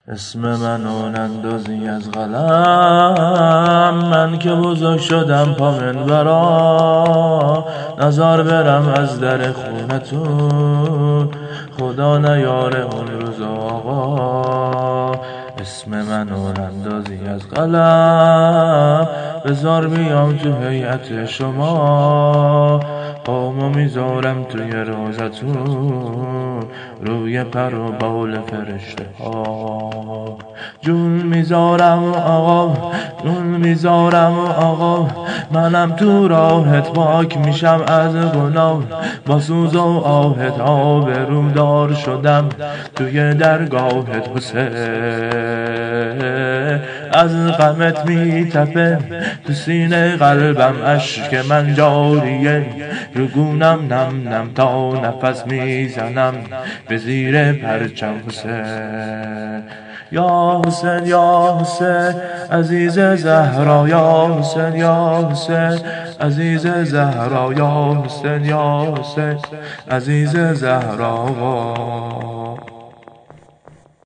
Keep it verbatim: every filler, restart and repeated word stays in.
اسم من اون اندازی از قلم، من که بزرگ شدم پا منبرا، نزار برم از در خونتون، خدا نیاره اون روز آقا. اسم من اون اندازی از قلم، بزار بیام تو هیئت شما، پامو میذارم توی روزتون، روی پر و بال فرشته ها. جون میذارم آقا، جون میذارم آقا، منم تو راهت پاک میشم از گناه، با سوز و آهت آبرودار شدم توی درگاهت حسین. از غمت میتپه تو سینه قلبم، اشک من جاریه رو گونم نم نم، تا نفس میزنم به زیر پرچم حسین. یا حسین یا حسین عزیز زهرا، یا حسین یا حسین عزیز زهرا، یا حسین یا حسین عزیز زهرا.